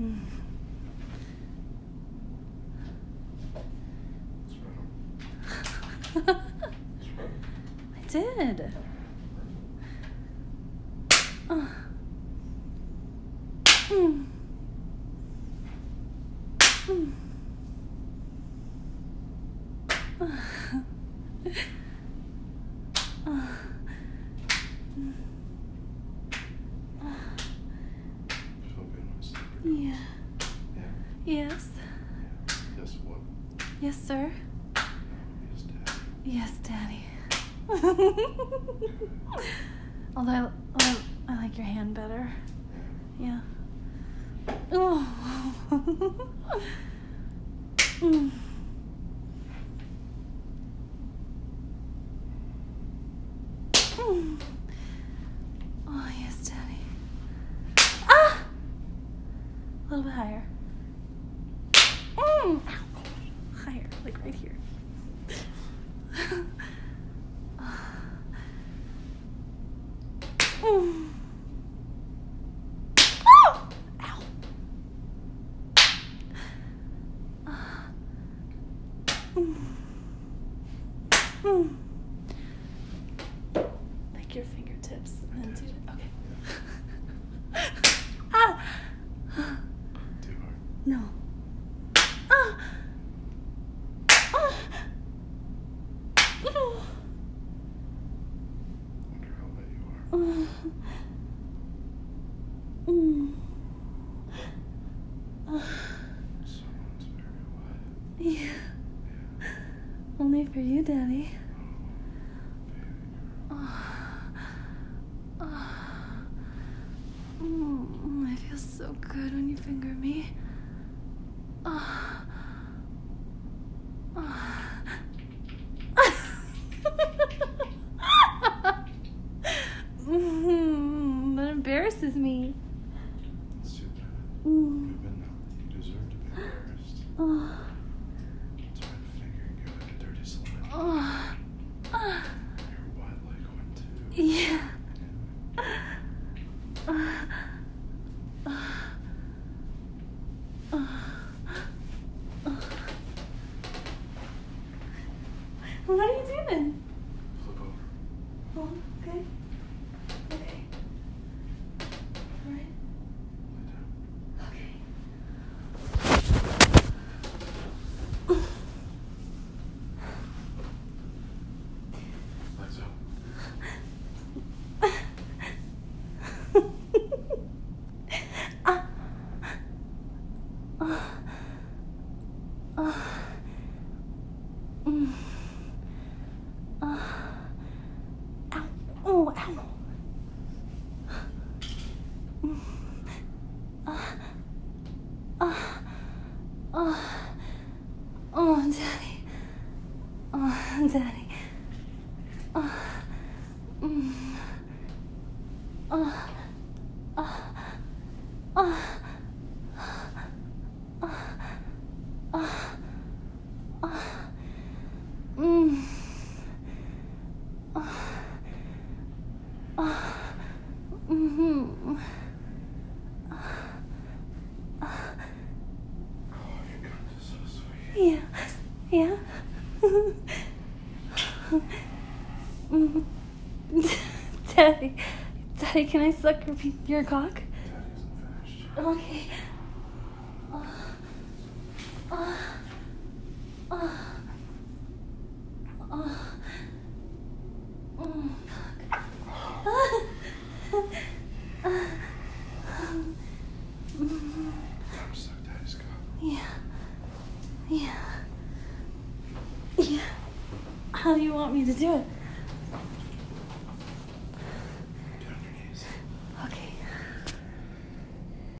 I did. Yeah. Yes. Yes, what? Yes, sir. Yes, Daddy. Yes, Daddy. Although I like your hand better. Yeah. Oh. Oh, yes, Daddy. Ah! A little bit higher. Ow. Higher, like right here. Like your fingertips and then do it. Okay. Ah! Too hard. No. Ah! Ah! Wonder how wet you are. Someone's very wet. Yeah. Only for you, Daddy. I feel so good when you finger me. That embarrasses me. It's too bad. You deserve to be embarrassed. That's why I'm fingering you like a dirty slut. You're wet like one too. Yeah. What are you doing? Flip over. Oh, okay. Okay. All right. Lay down. Okay. Legs up. Ow. Oh, Daddy. Oh, Daddy. Yeah. Daddy, can I suck your cock? Daddy isn't finished. Okay. Time to suck Daddy's cock. Yeah. How do you want me to do it?